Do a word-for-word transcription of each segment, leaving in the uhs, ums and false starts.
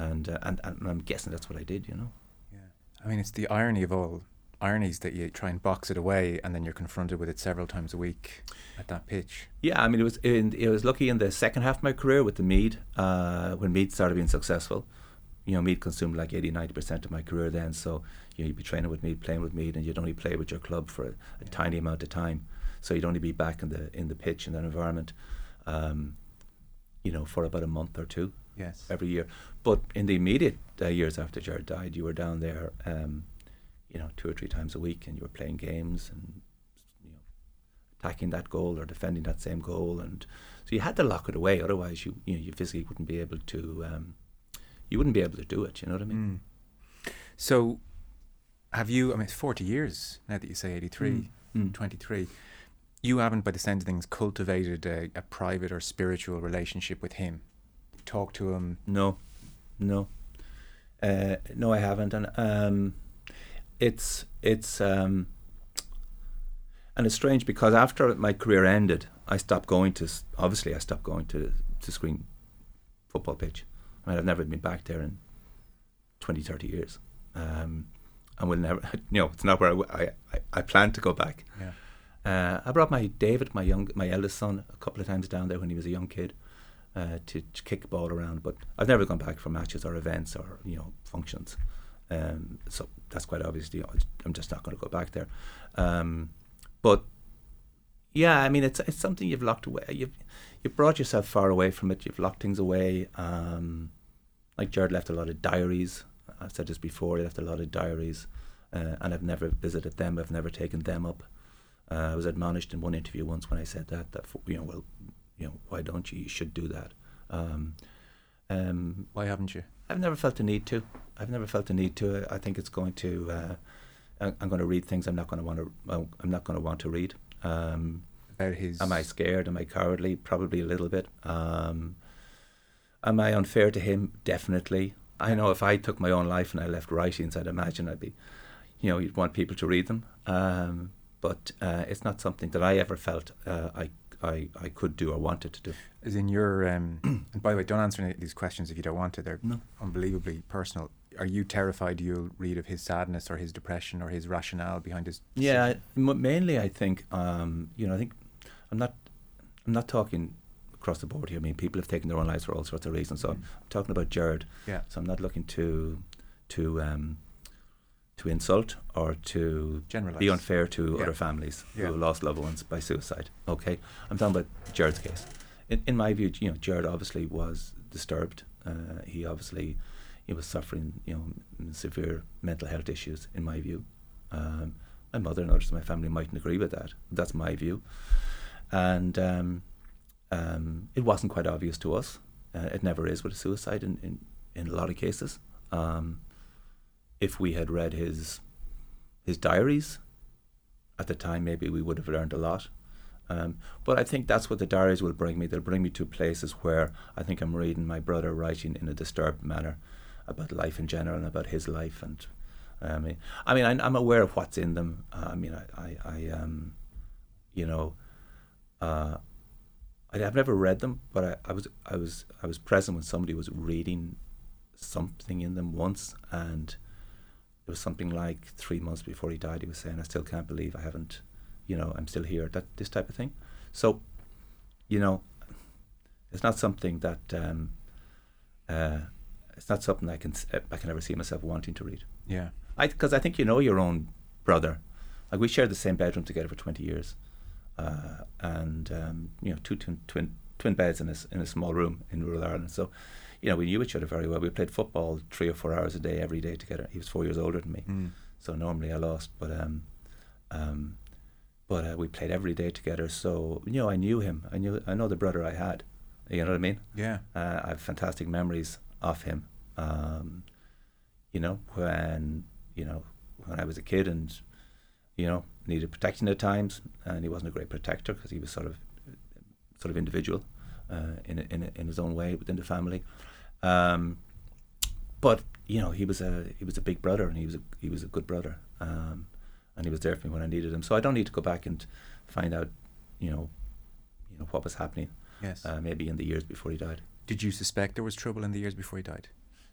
and, uh, and and I'm guessing that's what I did, you know. Yeah, I mean, it's the irony of all ironies that you try and box it away, and then you're confronted with it several times a week at that pitch. Yeah, I mean, it was in, it was lucky in the second half of my career with the Meath, uh, when Meath started being successful. You know, Meath consumed like eighty, ninety percent of my career then. So, you know, you'd be training with Meath, playing with Meath, and you'd only play with your club for a, a yeah. tiny amount of time. So you'd only be back in the in the pitch in that environment, um, you know, for about a month or two. Yes. Every year. But in the immediate uh, years after Gerard died, you were down there, um, you know, two or three times a week, and you were playing games and, you know, attacking that goal or defending that same goal, and so you had to lock it away. Otherwise, you you know, you physically wouldn't be able to. Um, you wouldn't be able to do it. You know what I mean? Mm. So, have you? I mean, it's forty years now that you say eighty-three, mm. Mm. twenty-three. You haven't, by the sound of things, cultivated a, a private or spiritual relationship with him. Talk to him. No, no, uh, no. I haven't, and um, it's it's um, and it's strange because after my career ended, I stopped going to. Obviously, I stopped going to to Screen football pitch. I mean, I've never been back there in twenty, thirty years, um, and will never. You know, it's not where I I, I plan to go back. Yeah. Uh, I brought my David, my young, my eldest son, a couple of times down there when he was a young kid. Uh, to, to kick the ball around, but I've never gone back for matches or events or, you know, functions. Um, so that's quite obvious. You know, I'm just not going to go back there. Um, but yeah, I mean, it's it's something you've locked away. You've you've brought yourself far away from it. You've locked things away. Um, like Gerard left a lot of diaries. I've said this before. He left a lot of diaries, uh, and I've never visited them. I've never taken them up. Uh, I was admonished in one interview once when I said that that you know well. You know, why don't you? You should do that. Um, um, why haven't you? I've never felt the need to. I've never felt the need to. I think it's going to. Uh, I'm going to read things I'm not going to want to. I'm not going to want to read. Um, About his. Am I scared? Am I cowardly? Probably a little bit. Um, am I unfair to him? Definitely. I know if I took my own life and I left writings, I'd imagine I'd be, you know, you'd want people to read them. Um, but uh, it's not something that I ever felt uh, I. I, I could do or wanted to do. As in your, um, and by the way, don't answer any of these questions if you don't want to. They're no. unbelievably personal. Are you terrified you'll read of his sadness or his depression or his rationale behind his decision? Yeah, m- mainly I think, um, you know, I think I'm not, I'm not talking across the board here. I mean, people have taken their own lives for all sorts of reasons. So mm. I'm talking about Gerard. Yeah. So I'm not looking to, to, um, to insult or to Generalize. Be unfair to yeah. other families yeah. who lost loved ones by suicide. Okay, I'm talking about Gerard's case. In, in my view, you know, Gerard obviously was disturbed. Uh, he obviously he was suffering, you know, severe mental health issues. In my view, um, my mother and others in my family mightn't agree with that. That's my view, and um, um, it wasn't quite obvious to us. Uh, it never is with a suicide in in, in a lot of cases. Um, If we had read his his diaries at the time, maybe we would have learned a lot. Um, but I think that's what the diaries will bring me. They'll bring me to places where I think I'm reading my brother writing in a disturbed manner about life in general and about his life. And um, I mean, I, I'm aware of what's in them. Uh, I mean, I, I, I um, you know, uh, I, I've never read them, but I, I was, I was, I was present when somebody was reading something in them once, and it was something like three months before he died. He was saying, "I still can't believe I haven't, you know, I'm still here." That this type of thing. So, you know, it's not something that um, uh, it's not something I can I can ever see myself wanting to read. Yeah, I because I think you know your own brother. Like we shared the same bedroom together for twenty years, uh, and um, you know, two twin twin twin beds in a in a small room in rural Ireland. So. You know, we knew each other very well. We played football three or four hours a day every day together. He was four years older than me, mm. so normally I lost. But um, um, but uh, we played every day together. So you know, I knew him. I knew I know the brother I had. You know what I mean? Yeah. Uh, I have fantastic memories of him. Um, you know, when you know when I was a kid and you know needed protection at times, and he wasn't a great protector because he was sort of sort of individual uh, in a, in a, in his own way within the family. Um, but you know, he was a he was a big brother, and he was a he was a good brother, um, and he was there for me when I needed him. So I don't need to go back and find out, you know, you know what was happening. Yes. Uh, maybe in the years before he died. Did you suspect there was trouble in the years before he died?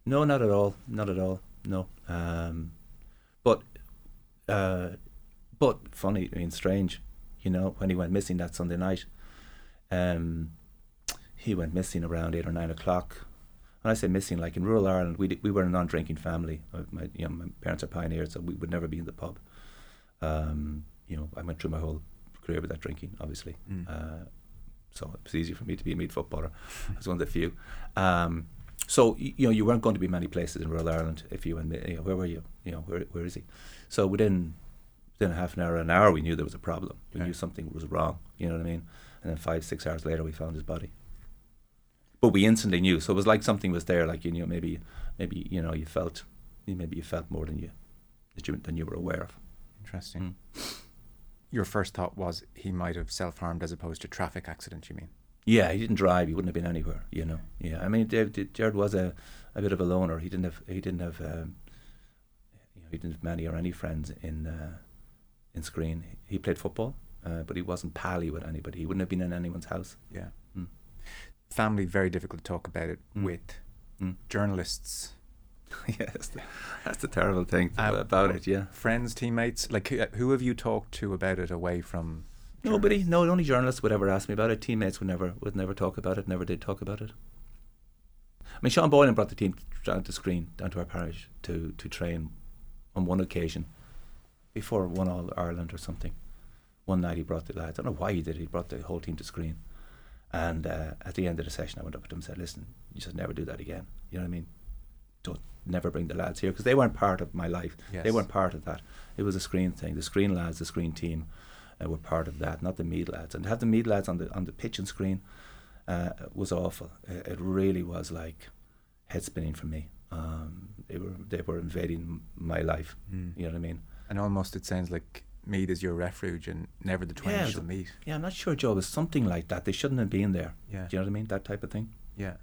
No, not at all. Not at all. No. Um, but, uh, but funny, I mean, strange, you know, when he went missing that Sunday night, um, he went missing around eight or nine o'clock. When I say missing, like in rural Ireland, we d- we were a non-drinking family. Uh, My, you know, my parents are pioneers, so we would never be in the pub. Um, you know, I went through my whole career without drinking, obviously. Mm. Uh, so it was easy for me to be a meat footballer. I was one of the few. Um, so y- you know, you weren't going to be many places in rural Ireland if you and me. You know, where were you? You know, where where is he? So within within a half an hour, an hour, we knew there was a problem. We Right. knew something was wrong. You know what I mean? And then five, six hours later, we found his body. But we instantly knew. So it was like something was there. Like you knew, maybe, maybe you know, you felt, maybe you felt more than you, that you than you were aware of. Interesting. Mm. Your first thought was he might have self-harmed as opposed to traffic accident, you mean? Yeah, he didn't drive. He wouldn't have been anywhere. You know. Yeah, I mean, Dave, Jared was a, a bit of a loner. He didn't have. He didn't have. Um, you know, he didn't have many or any friends in uh, in Skryne. He played football, uh, but he wasn't pally with anybody. He wouldn't have been in anyone's house. Yeah. Mm. Family, very difficult to talk about it Mm. with. Mm. Journalists, Yeah, that's the, that's the terrible thing Uh, about it. Yeah. friends, teammates, like who, who have you talked to about it away from? Nobody, no, only journalists would ever ask me about it. Teammates would never would never talk about it, never did talk about it. I mean, Sean Boylan brought the team down to Skryne, down to our parish, to, to train on one occasion, before one All Ireland or something. One night he brought the lads, I don't know why he did it, he brought the whole team to Skryne. And uh, at the end of the session I went up to him and said, listen, you just never do that again. You know what I mean? Don't never bring the lads here, because they weren't part of my life. Yes. They weren't part of that. It was a Skryne thing. The Skryne lads, the Skryne team, uh, were part of that, not the Meath lads. And to have the Meath lads on the on the pitch in Skryne uh, was awful. It, it really was like head spinning for me. Um, they were they were invading my life. Mm. You know what I mean? And almost it sounds like Meath is your refuge and never the twain Yeah, shall meet. Yeah, I'm not sure, Joe. It was something like that. They shouldn't have been there. Yeah. Do you know what I mean? That type of thing. Yeah.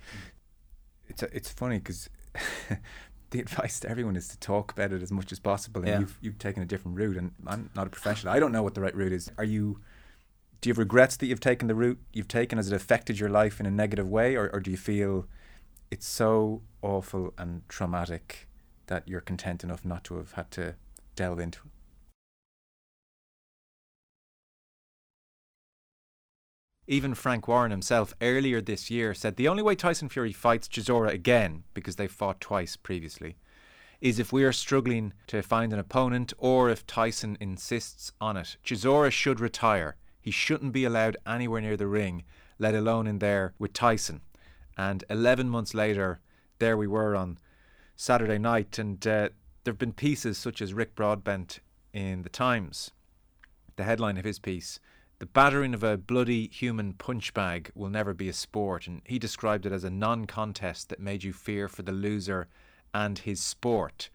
It's a, it's funny because the advice to everyone is to talk about it as much as possible, and Yeah. you've you've taken a different route, and I'm not a professional. I don't know what the right route is. Are you? Do you have regrets that you've taken the route you've taken? Has it affected your life in a negative way, or, or do you feel it's so awful and traumatic that you're content enough not to have had to delve into it? Even Frank Warren himself earlier this year said the only way Tyson Fury fights Chisora again, because they've fought twice previously, is if we are struggling to find an opponent or if Tyson insists on it. Chisora should retire. He shouldn't be allowed anywhere near the ring, let alone in there with Tyson. And eleven months later, there we were on Saturday night, and uh, there have been pieces such as Rick Broadbent in The Times. The headline of his piece, "The battering of a bloody human punch bag will never be a sport," and he described it as a non-contest that made you fear for the loser and his sport.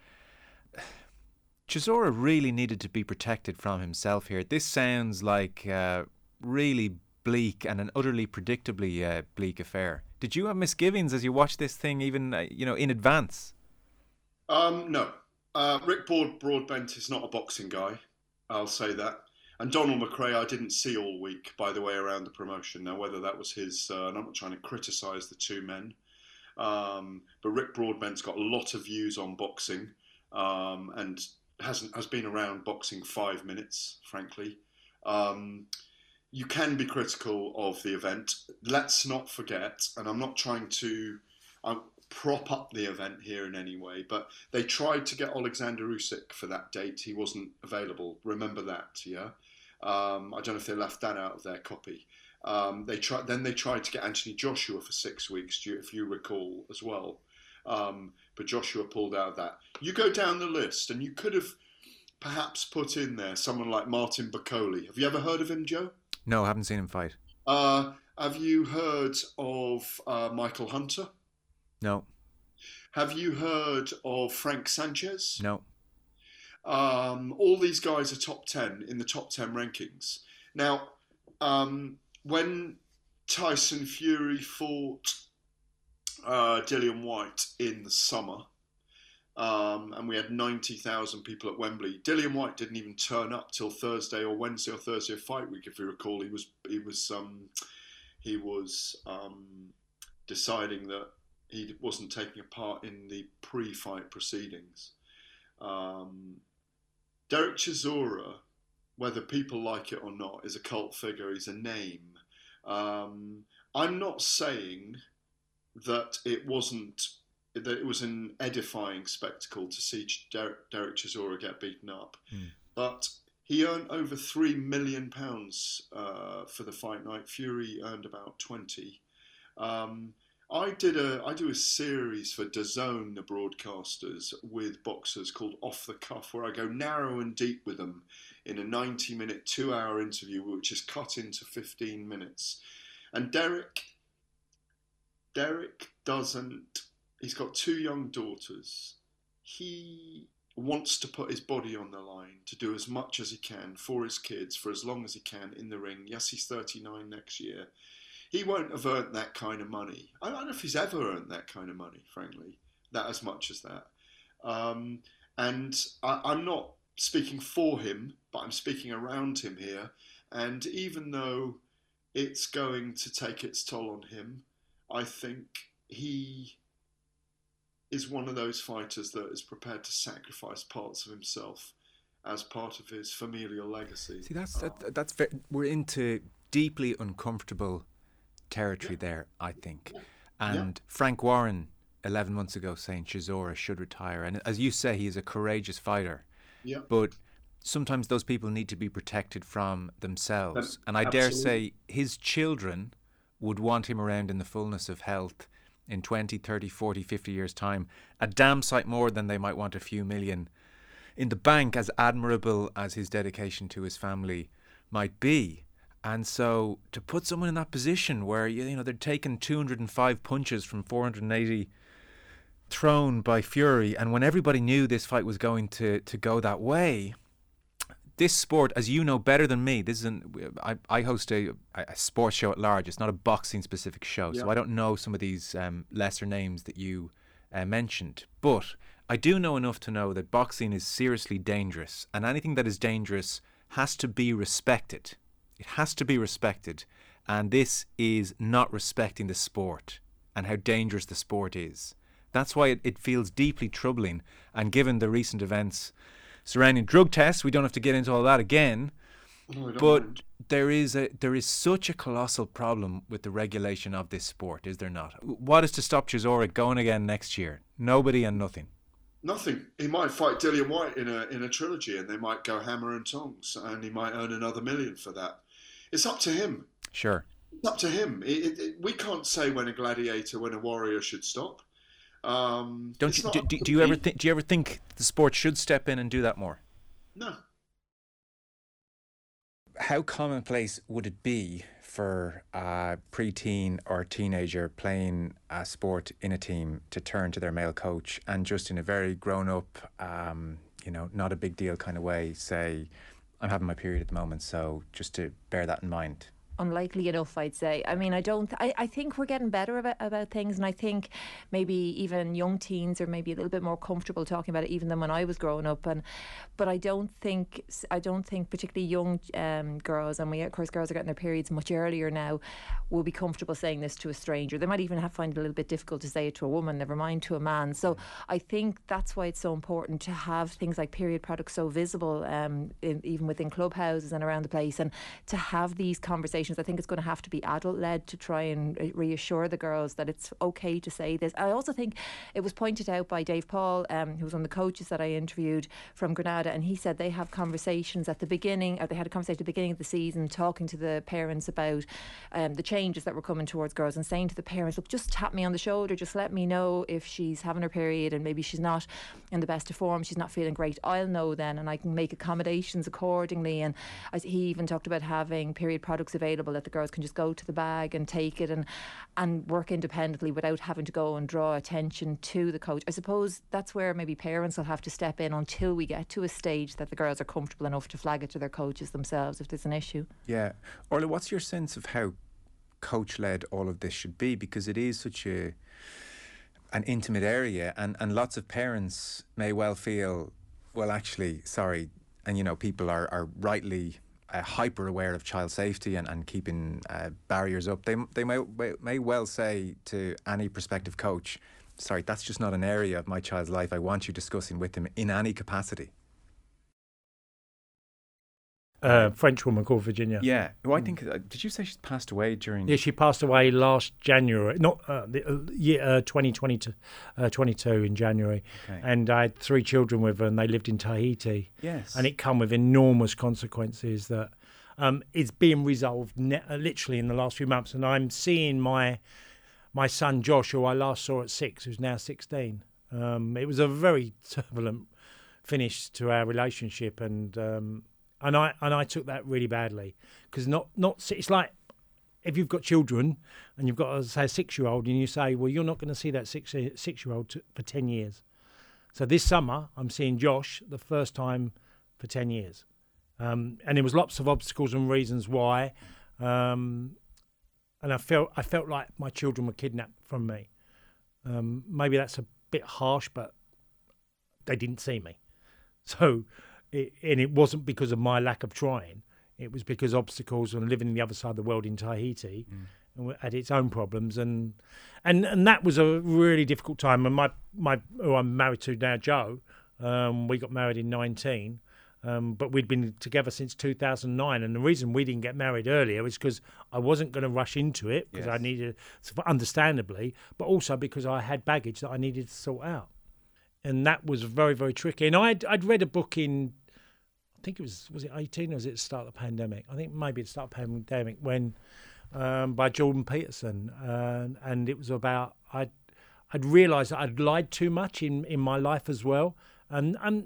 Chisora really needed to be protected from himself here. This sounds like a really bleak and an utterly predictably uh, bleak affair. Did you have misgivings as you watched this thing, even uh, you know, in advance? Um, no. Uh, Rick Broad- Broadbent is not a boxing guy. I'll say that. And Donald McRae, I didn't see all week, by the way, around the promotion. Now, whether that was his, uh, and I'm not trying to criticise the two men, um, but Rick Broadbent's got a lot of views on boxing, um, and hasn't has been around boxing five minutes, frankly. Um, you can be critical of the event. Let's not forget, and I'm not trying to uh, prop up the event here in any way, but they tried to get Alexander Usyk for that date. He wasn't available. Remember that, yeah? Um, I don't know if they left that out of their copy. Um, they tried. Then they tried to get Anthony Joshua for six weeks, if you recall, as well. Um, but Joshua pulled out of that. You go down the list, and you could have perhaps put in there someone like Martin Bakole. Have you ever heard of him, Joe? No, I haven't seen him fight. Uh, have you heard of uh, Michael Hunter? No. Have you heard of Frank Sanchez? No. Um, all these guys are top ten in the top ten rankings. Now, um, when Tyson Fury fought uh, Dillian White in the summer, um, and we had ninety thousand people at Wembley, Dillian White didn't even turn up till Thursday or Wednesday or Thursday of fight week, if you recall. He was he was um, he was um, deciding that he wasn't taking a part in the pre-fight proceedings. Um, Derek Chisora, whether people like it or not, is a cult figure. He's a name. Um, I'm not saying that it wasn't that it was an edifying spectacle to see Derek, Derek Chisora get beaten up, mm. but he earned over three million pounds uh, for the fight night. Fury earned about twenty. Um, I did a I do a series for DAZN, the broadcasters, with boxers called Off the Cuff, where I go narrow and deep with them in a ninety minute, two hour interview, which is cut into fifteen minutes. And Derek, Derek doesn't. He's got two young daughters. He wants to put his body on the line to do as much as he can for his kids for as long as he can in the ring. Yes, he's thirty-nine next year. He won't have earned that kind of money. I don't know if he's ever earned that kind of money, frankly, that as much as that. Um, and I, I'm not speaking for him, but I'm speaking around him here. And even though it's going to take its toll on him, I think he is one of those fighters that is prepared to sacrifice parts of himself as part of his familial legacy. See, that's that, that's very, we're into deeply uncomfortable territory yeah. there, I think. Yeah. And yeah. Frank Warren, eleven months ago, saying Chisora should retire. And as you say, he is a courageous fighter. Yeah. But sometimes those people need to be protected from themselves. Um, and I absolutely. dare say his children would want him around in the fullness of health in twenty, thirty, forty, fifty years' time, a damn sight more than they might want a few million in the bank, as admirable as his dedication to his family might be. And so to put someone in that position where, you know, they're taking two hundred five punches from four hundred eighty thrown by Fury, and when everybody knew this fight was going to, to go that way, this sport, as you know better than me, this isn't. I, I host a, a sports show at large. It's not a boxing specific show, yeah. so I don't know some of these um, lesser names that you uh, mentioned. But I do know enough to know that boxing is seriously dangerous, and anything that is dangerous has to be respected. It has to be respected, and this is not respecting the sport and how dangerous the sport is. That's why it, it feels deeply troubling, and given the recent events surrounding drug tests, we don't have to get into all that again. No, but mind. there is a there is such a colossal problem with the regulation of this sport, is there not? What is to stop Chisora going again next year? Nobody and nothing. Nothing. He might fight Dillian White in a in a trilogy, and they might go hammer and tongs, and he might earn another million for that. It's up to him. Sure. It's up to him. It, it, it, we can't say when a gladiator, when a warrior should stop. Um, Don't you, do, do, do you ever think? Do you ever think the sport should step in and do that more? No. How commonplace would it be for a preteen or teenager playing a sport in a team to turn to their male coach and just in a very grown-up, um, you know, not a big deal kind of way say, "I'm having my period at the moment," so just to bear that in mind? Unlikely enough, I'd say. I mean, I don't. Th- I, I think we're getting better about, about things, and I think maybe even young teens are maybe a little bit more comfortable talking about it, even than when I was growing up. And but I don't think I don't think particularly young um, girls, and we of course girls are getting their periods much earlier now, will be comfortable saying this to a stranger. They might even have find it a little bit difficult to say it to a woman, never mind to a man. So I think that's why it's so important to have things like period products so visible, um, in, even within clubhouses and around the place, and to have these conversations. I think it's going to have to be adult-led to try and reassure the girls that it's okay to say this. I also think it was pointed out by Dave Paul, um, who was one of the coaches that I interviewed from Granada, and he said they have conversations at the beginning, or they had a conversation at the beginning of the season talking to the parents about um, the changes that were coming towards girls, and saying to the parents, look, just tap me on the shoulder, just let me know if she's having her period and maybe she's not in the best of form, she's not feeling great. I'll know then, and I can make accommodations accordingly. And he even talked about having period products available that the girls can just go to the bag and take it and and work independently without having to go and draw attention to the coach. I suppose that's where maybe parents will have to step in until we get to a stage that the girls are comfortable enough to flag it to their coaches themselves if there's an issue. Yeah. Orla, what's your sense of how coach-led all of this should be? Because it is such a an intimate area, and, and lots of parents may well feel, well, actually, sorry, and you know, people are, are rightly uh, hyper aware of child safety and, and keeping uh, barriers up, they they may, may well say to any prospective coach, sorry, that's just not an area of my child's life I want you discussing with him in any capacity. Uh, French woman called Virginia. Yeah, who I think, uh, did you say she's passed away during... Yeah, she passed away last January, not uh, the, uh, year, uh, twenty twenty-two, uh, twenty-two in January. Okay. And I had three children with her and they lived in Tahiti. Yes. And it come with enormous consequences that um, it's being resolved ne- literally in the last few months. And I'm seeing my my son Josh, who I last saw at six, who's now sixteen. Um, it was a very turbulent finish to our relationship, and... Um, And I and I took that really badly because not not it's like if you've got children and you've got, say, a six-year-old and you say, well, you're not going to see that six six-year-old t- for ten years. So this summer I'm seeing Josh the first time for ten years, um, and there was lots of obstacles and reasons why, um, and I felt I felt like my children were kidnapped from me. Um, maybe that's a bit harsh, but they didn't see me, so. It, and it wasn't because of my lack of trying. It was because obstacles and living on the other side of the world in Tahiti mm. had its own problems, and and and that was a really difficult time. And my my who I'm married to now, Joe, um, we got married in nineteen, um, but we'd been together since two thousand nine. And the reason we didn't get married earlier is because I wasn't going to rush into it because yes. I needed, understandably, but also because I had baggage that I needed to sort out, and that was very very tricky. And I'd I'd read a book in. I think it was, was it eighteen or was it the start of the pandemic? I think maybe it started the pandemic when, um, by Jordan Peterson. Uh, and it was about, I'd, I'd realised that I'd lied too much in, in my life as well. And, and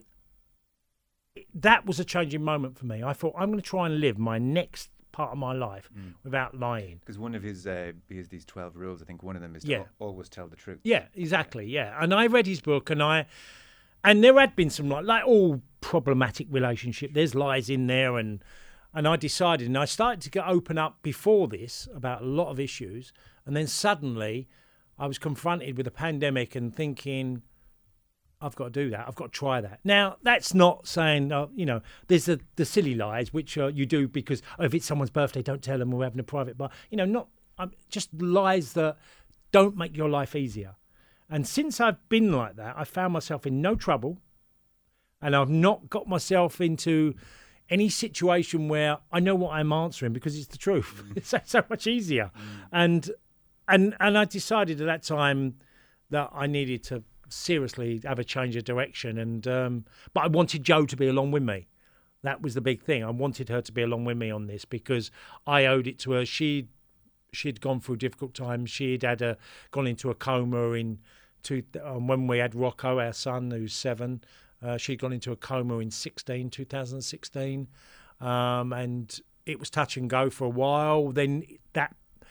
that was a changing moment for me. I thought, I'm going to try and live my next part of my life mm. without lying. Because one of his, uh, his, these twelve rules, I think one of them is to yeah. always tell the truth. Yeah, exactly, yeah. And I read his book and I... And there had been some, like, like all problematic relationship, there's lies in there. And and I decided, and I started to get open up before this about a lot of issues. And then suddenly I was confronted with a pandemic and thinking, I've got to do that. I've got to try that. Now, that's not saying, uh, you know, there's the, the silly lies, which uh, you do because oh, if it's someone's birthday, don't tell them we're having a private bar. You know, not um, just lies that don't make your life easier. And since I've been like that, I found myself in no trouble, and I've not got myself into any situation where I know what I'm answering because it's the truth. Mm. It's so much easier. Mm. And and and I decided at that time that I needed to seriously have a change of direction. And um, but I wanted Jo to be along with me. That was the big thing. I wanted her to be along with me on this because I owed it to her. She she'd gone through difficult times. She'd had a gone into a coma in two, um, when we had Rocco, our son, who's seven. Uh, she'd gone into a coma in sixteen, two thousand sixteen, um, and it was touch and go for a while. Then that,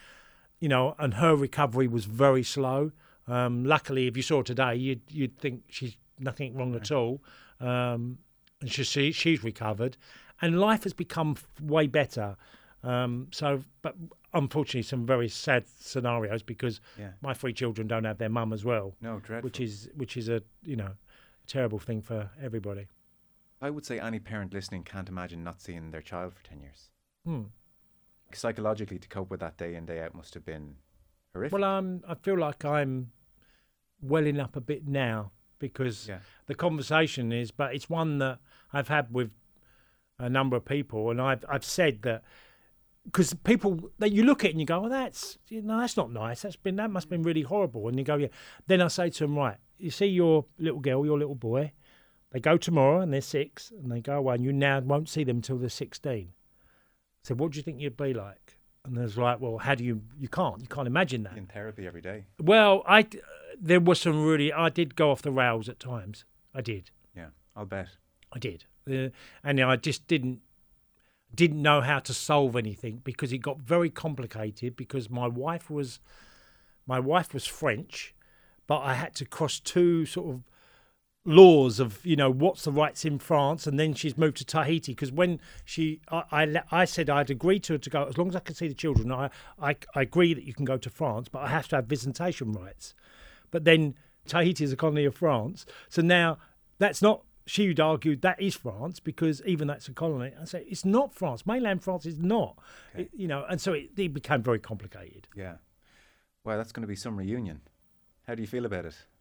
you know, and her recovery was very slow. Um, luckily, if you saw her today, you'd you'd think she's nothing wrong at all, um, and she, she she's recovered, and life has become way better. Um, so, but unfortunately, some very sad scenarios because yeah. my three children don't have their mum as well. No, dreadful. Which is which is a you know terrible thing for everybody. I would say any parent listening can't imagine not seeing their child for ten years. Hmm. Psychologically, to cope with that day in day out must have been horrific. Well, um, I feel like I'm welling up a bit now because yeah. the conversation is, but it's one that I've had with a number of people, and I've I've said that. Because people, that you look at it and you go, well, that's you know, that's not nice. That's been that must have been really horrible. And you go, yeah. Then I say to them, right, you see your little girl, your little boy, they go tomorrow and they're six, and they go away, and you now won't see them until they're sixteen. So what do you think you'd be like? And there's like, well, how do you? You can't. You can't imagine that. In therapy every day. Well, I there was some really. I did go off the rails at times. I did. Yeah, I'll bet. I did, uh, and I just didn't. didn't know how to solve anything because it got very complicated because my wife was my wife was French, but I had to cross two sort of laws of, you know, what's the rights in France, and then she's moved to Tahiti because when she I, I, I said I'd agree to her to go as long as I could see the children. I, I I agree that you can go to France, but I have to have visitation rights. But then Tahiti is a colony of France, so now that's not she would argue that is France because even that's a colony. I say it's not France. Mainland France is not. Okay. It, you know, and so it, it became very complicated. Yeah. Well, that's going to be some reunion. How do you feel about it?